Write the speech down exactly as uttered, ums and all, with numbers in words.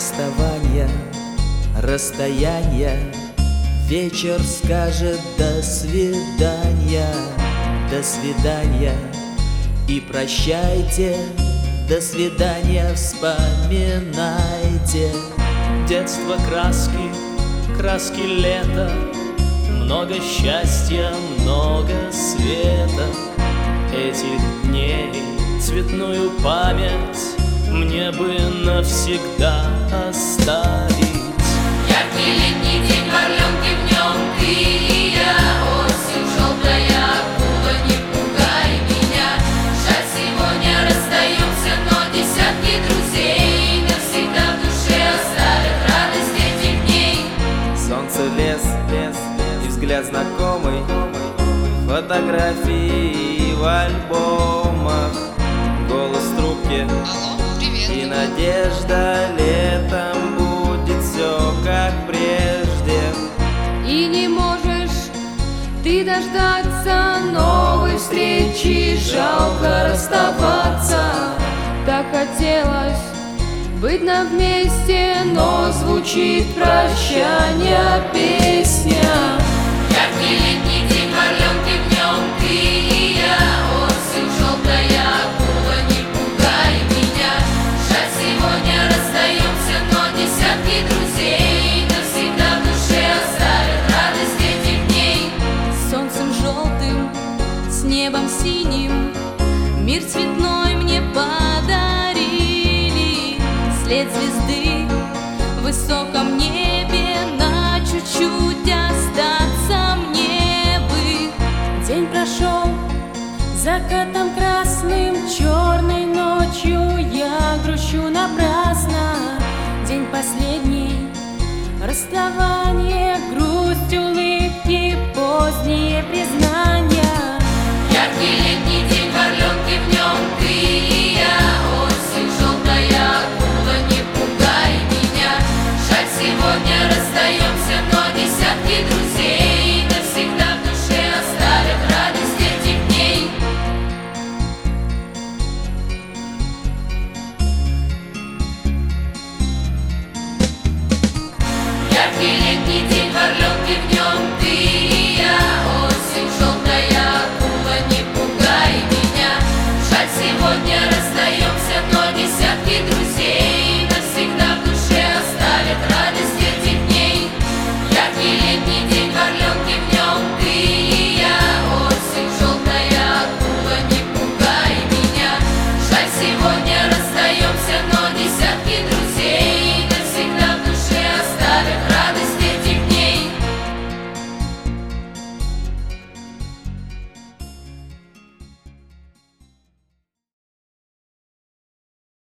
расставания, расстояния. Вечер скажет до свидания, до свидания. И прощайте, до свидания, вспоминайте. Детство, краски, краски лета, много счастья, много света. Этих дней цветную память мне бы навсегда оставить. Яркий летний день, орленки в нем ты и я. Осень желтая акула, не пугай меня. Жаль, сегодня расстаемся, но десятки друзей навсегда в душе оставят радость этих дней. Солнце, лес, лес, и взгляд знакомый, фотографии в альбомах, голос в трубке. Алло, привет. И надежда, летом будет все как прежде. И не можешь ты дождаться новой встречи, жалко расставаться. Так хотелось быть нам вместе, но звучит прощание песня. Яркий летний день, орленки в нем ты и я. Осень желтая акула, не пугай меня. Жаль, сегодня расстаемся, но десятки друзей навсегда в душе оставят радость этих дней. Солнцем желтым, с небом синим, мир цветной мне подарили. След звезды в высоком небе, на чуть-чуть остаться мне бы. День прошел закатом красным, черной ночью я грущу напрасно. День последний, расставание, грусть, улыбки, поздние